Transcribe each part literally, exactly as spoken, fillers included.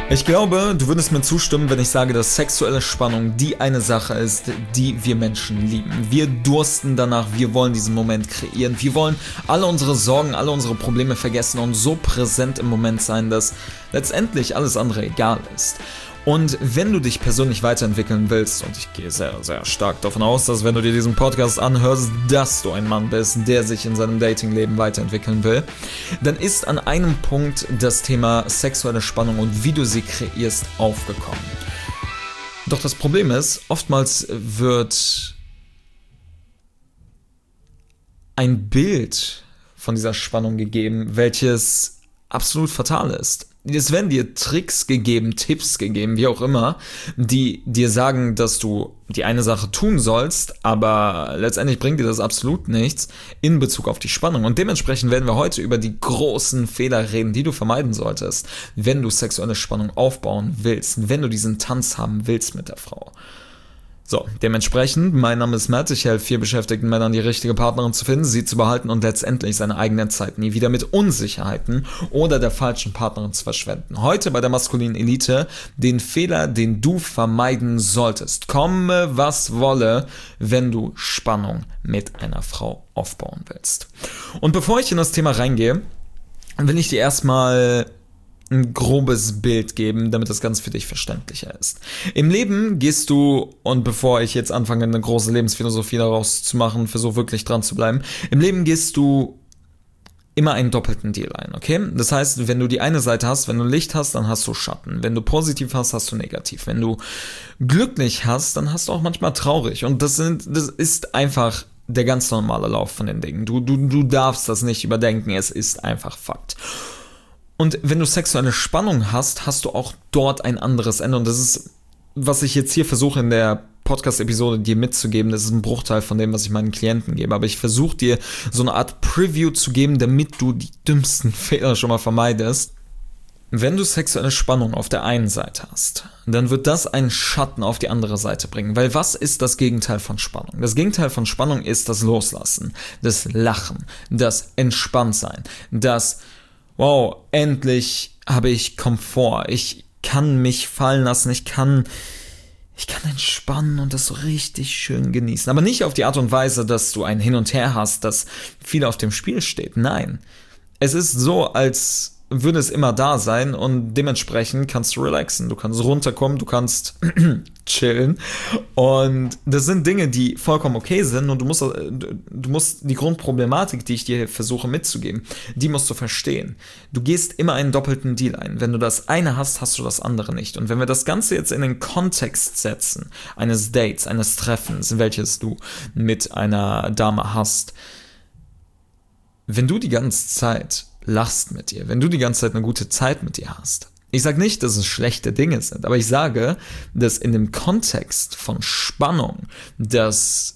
Ich glaube, du würdest mir zustimmen, wenn ich sage, dass sexuelle Spannung die eine Sache ist, die wir Menschen lieben. Wir dursten danach, wir wollen diesen Moment kreieren, wir wollen alle unsere Sorgen, alle unsere Probleme vergessen und so präsent im Moment sein, dass letztendlich alles andere egal ist. Und wenn du dich persönlich weiterentwickeln willst, und ich gehe sehr, sehr stark davon aus, dass wenn du dir diesen Podcast anhörst, dass du ein Mann bist, der sich in seinem Datingleben weiterentwickeln will, dann ist an einem Punkt das Thema sexuelle Spannung und wie du sie kreierst aufgekommen. Doch das Problem ist, oftmals wird ein Bild von dieser Spannung gegeben, welches absolut fatal ist. Es werden dir Tricks gegeben, Tipps gegeben, wie auch immer, die dir sagen, dass du die eine Sache tun sollst, aber letztendlich bringt dir das absolut nichts in Bezug auf die Spannung. Und dementsprechend werden wir heute über die großen Fehler reden, die du vermeiden solltest, wenn du sexuelle Spannung aufbauen willst, wenn du diesen Tanz haben willst mit der Frau. So, dementsprechend, mein Name ist Matt, ich helfe vier beschäftigten Männern, die richtige Partnerin zu finden, sie zu behalten und letztendlich seine eigene Zeit nie wieder mit Unsicherheiten oder der falschen Partnerin zu verschwenden. Heute bei der maskulinen Elite den Fehler, den du vermeiden solltest. Komme, was wolle, wenn du Spannung mit einer Frau aufbauen willst. Und bevor ich in das Thema reingehe, will ich dir erstmal ein grobes Bild geben, damit das Ganze für dich verständlicher ist. Im Leben gehst du, und bevor ich jetzt anfange, eine große Lebensphilosophie daraus zu machen, versuche wirklich dran zu bleiben, im Leben gehst du immer einen doppelten Deal ein, okay? Das heißt, wenn du die eine Seite hast, wenn du Licht hast, dann hast du Schatten. Wenn du positiv hast, hast du negativ. Wenn du glücklich hast, dann hast du auch manchmal traurig. Und das sind, das ist einfach der ganz normale Lauf von den Dingen. Du, du, du darfst das nicht überdenken, es ist einfach Fakt. Und wenn du sexuelle Spannung hast, hast du auch dort ein anderes Ende. Und das ist, was ich jetzt hier versuche in der Podcast-Episode dir mitzugeben, das ist ein Bruchteil von dem, was ich meinen Klienten gebe. Aber ich versuche dir so eine Art Preview zu geben, damit du die dümmsten Fehler schon mal vermeidest. Wenn du sexuelle Spannung auf der einen Seite hast, dann wird das einen Schatten auf die andere Seite bringen. Weil was ist das Gegenteil von Spannung? Das Gegenteil von Spannung ist das Loslassen, das Lachen, das Entspanntsein, das wow, endlich habe ich Komfort, ich kann mich fallen lassen, ich kann, ich kann entspannen und das so richtig schön genießen. Aber nicht auf die Art und Weise, dass du ein Hin und Her hast, dass viel auf dem Spiel steht. Nein, es ist so, als würde es immer da sein und dementsprechend kannst du relaxen, du kannst runterkommen, du kannst chillen und das sind Dinge, die vollkommen okay sind und du musst, du musst die Grundproblematik, die ich dir versuche mitzugeben, die musst du verstehen. Du gehst immer einen doppelten Deal ein. Wenn du das eine hast, hast du das andere nicht. Und wenn wir das Ganze jetzt in den Kontext setzen, eines Dates, eines Treffens, welches du mit einer Dame hast, wenn du die ganze Zeit lachst mit ihr, wenn du die ganze Zeit eine gute Zeit mit ihr hast. Ich sage nicht, dass es schlechte Dinge sind, aber ich sage, dass in dem Kontext von Spannung, dass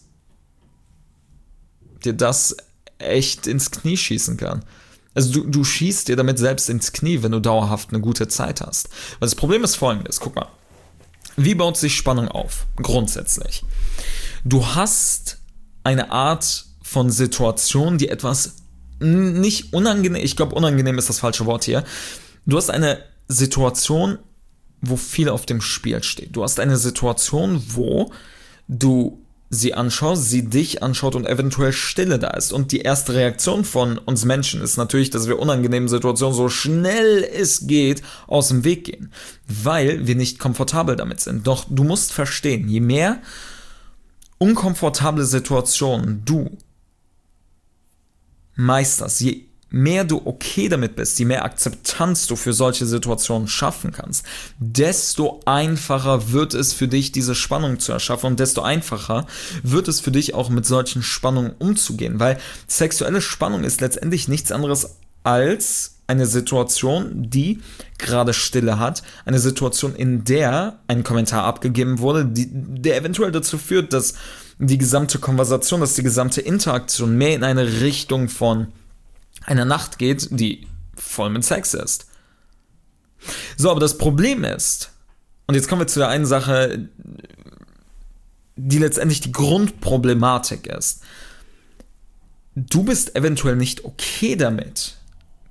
dir das echt ins Knie schießen kann. Also du, du schießt dir damit selbst ins Knie, wenn du dauerhaft eine gute Zeit hast. Weil das Problem ist folgendes, guck mal, wie baut sich Spannung auf? Grundsätzlich. Du hast eine Art von Situation, die etwas nicht unangenehm, ich glaube unangenehm ist das falsche Wort hier. Du hast eine Situation, wo viel auf dem Spiel steht. Du hast eine Situation, wo du sie anschaust, sie dich anschaut und eventuell Stille da ist. Und die erste Reaktion von uns Menschen ist natürlich, dass wir unangenehmen Situationen so schnell es geht aus dem Weg gehen, weil wir nicht komfortabel damit sind. Doch du musst verstehen, je mehr unkomfortable Situationen du meisterst, je mehr du okay damit bist, je mehr Akzeptanz du für solche Situationen schaffen kannst, desto einfacher wird es für dich, diese Spannung zu erschaffen und desto einfacher wird es für dich auch mit solchen Spannungen umzugehen, weil sexuelle Spannung ist letztendlich nichts anderes als eine Situation, die gerade Stille hat, eine Situation, in der ein Kommentar abgegeben wurde, die, der eventuell dazu führt, dass die gesamte Konversation, dass die gesamte Interaktion mehr in eine Richtung von einer Nacht geht, die voll mit Sex ist. So, aber das Problem ist, und jetzt kommen wir zu der einen Sache, die letztendlich die Grundproblematik ist. Du bist eventuell nicht okay damit,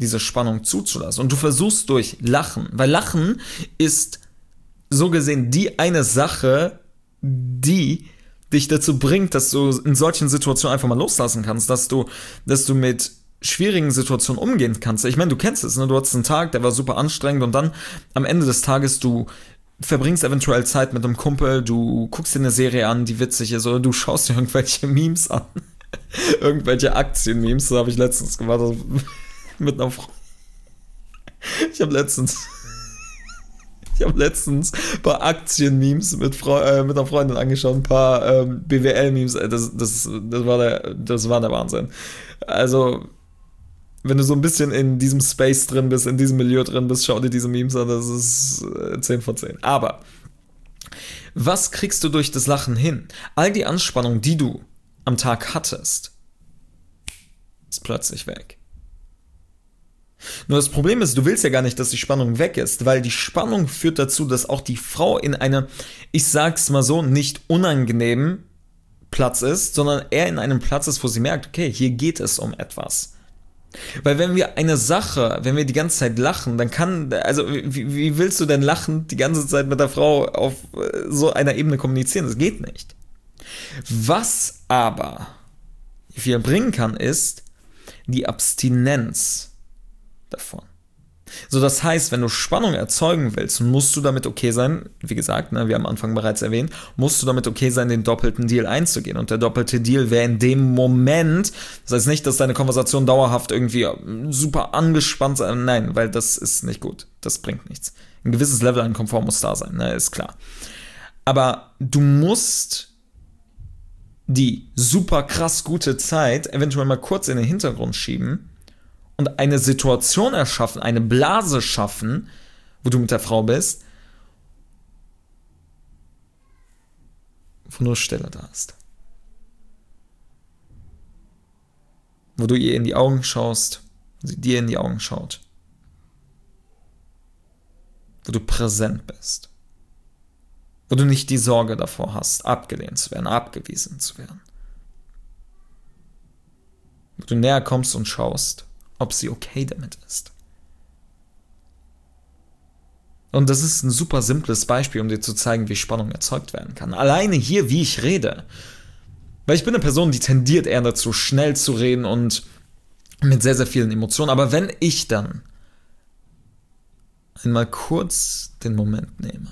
diese Spannung zuzulassen. Und du versuchst durch Lachen, weil Lachen ist so gesehen die eine Sache, die dich dazu bringt, dass du in solchen Situationen einfach mal loslassen kannst, dass du, dass du mit schwierigen Situationen umgehen kannst. Ich meine, du kennst es, ne? Du hattest einen Tag, der war super anstrengend und dann am Ende des Tages, du verbringst eventuell Zeit mit einem Kumpel, du guckst dir eine Serie an, die witzig ist, oder du schaust dir irgendwelche Memes an. Irgendwelche Aktien-Memes, das habe ich letztens gemacht, also mit einer Frau. Ich habe letztens Ich habe letztens ein paar Aktien-Memes mit, Fre- äh, mit einer Freundin angeschaut, ein paar ähm, B W L-Memes, das, das, das, war der, das war der Wahnsinn. Also, wenn du so ein bisschen in diesem Space drin bist, in diesem Milieu drin bist, schau dir diese Memes an, das ist äh, zehn von zehn. Aber, was kriegst du durch das Lachen hin? All die Anspannung, die du am Tag hattest, ist plötzlich weg. Nur das Problem ist, du willst ja gar nicht, dass die Spannung weg ist, weil die Spannung führt dazu, dass auch die Frau in einem, ich sag's mal so, nicht unangenehmen Platz ist, sondern eher in einem Platz ist, wo sie merkt, okay, hier geht es um etwas. Weil wenn wir eine Sache, wenn wir die ganze Zeit lachen, dann kann, also wie, wie willst du denn lachen die ganze Zeit mit der Frau auf so einer Ebene kommunizieren? Das geht nicht. Was aber viel bringen kann, ist die Abstinenz davon. So, das heißt, wenn du Spannung erzeugen willst, musst du damit okay sein, wie gesagt, ne, wir haben am Anfang bereits erwähnt, musst du damit okay sein, den doppelten Deal einzugehen. Und der doppelte Deal wäre in dem Moment, das heißt nicht, dass deine Konversation dauerhaft irgendwie super angespannt sein, nein, weil das ist nicht gut, das bringt nichts. Ein gewisses Level an Komfort muss da sein, ne, ist klar. Aber du musst die super krass gute Zeit eventuell mal kurz in den Hintergrund schieben und eine Situation erschaffen, eine Blase schaffen, wo du mit der Frau bist, wo nur Stille da ist. Wo du ihr in die Augen schaust, sie dir in die Augen schaut. Wo du präsent bist. Wo du nicht die Sorge davor hast, abgelehnt zu werden, abgewiesen zu werden. Wo du näher kommst und schaust, ob sie okay damit ist. Und das ist ein super simples Beispiel, um dir zu zeigen, wie Spannung erzeugt werden kann. Alleine hier, wie ich rede. Weil ich bin eine Person, die tendiert eher dazu, schnell zu reden und mit sehr, sehr vielen Emotionen. Aber wenn ich dann einmal kurz den Moment nehme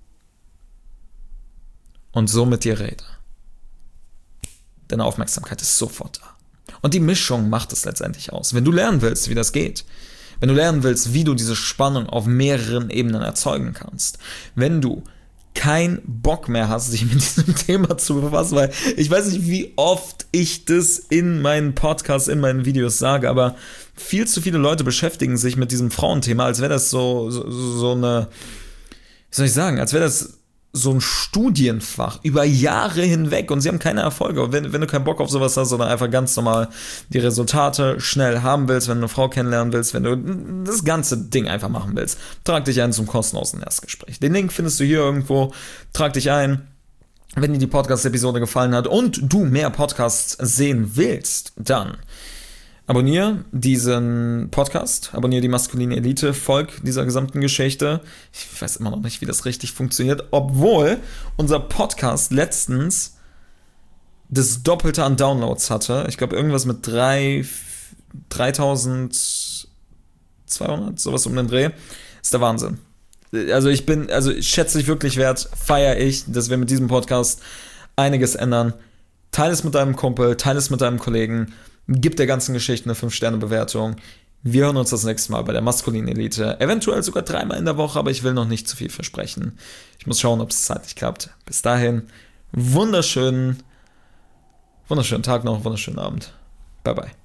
und so mit dir rede, deine Aufmerksamkeit ist sofort da. Und die Mischung macht es letztendlich aus. Wenn du lernen willst, wie das geht, wenn du lernen willst, wie du diese Spannung auf mehreren Ebenen erzeugen kannst, wenn du keinen Bock mehr hast, dich mit diesem Thema zu befassen, weil ich weiß nicht, wie oft ich das in meinen Podcasts, in meinen Videos sage, aber viel zu viele Leute beschäftigen sich mit diesem Frauenthema, als wäre das so, so, so eine, wie soll ich sagen, als wäre das so ein Studienfach über Jahre hinweg und sie haben keine Erfolge. Und wenn, wenn du keinen Bock auf sowas hast, sondern einfach ganz normal die Resultate schnell haben willst, wenn du eine Frau kennenlernen willst, wenn du das ganze Ding einfach machen willst, trag dich ein zum kostenlosen Erstgespräch. Den Link findest du hier irgendwo, trag dich ein. Wenn dir die Podcast-Episode gefallen hat und du mehr Podcasts sehen willst, dann abonniere diesen Podcast, abonniere die Maskuline Elite, folg dieser gesamten Geschichte. Ich weiß immer noch nicht, wie das richtig funktioniert, obwohl unser Podcast letztens das Doppelte an Downloads hatte. Ich glaube, irgendwas mit drei, dreitausendzweihundert, sowas um den Dreh. Ist der Wahnsinn. Also ich bin, also ich schätze dich wirklich wert, feiere ich, dass wir mit diesem Podcast einiges ändern. Teile es mit deinem Kumpel, teile es mit deinem Kollegen. Gib der ganzen Geschichte eine fünf Sterne Bewertung. Wir hören uns das nächste Mal bei der Maskulinen Elite. Eventuell sogar dreimal in der Woche, aber ich will noch nicht zu viel versprechen. Ich muss schauen, ob es zeitlich klappt. Bis dahin, wunderschönen, wunderschönen Tag noch, wunderschönen Abend. Bye, bye.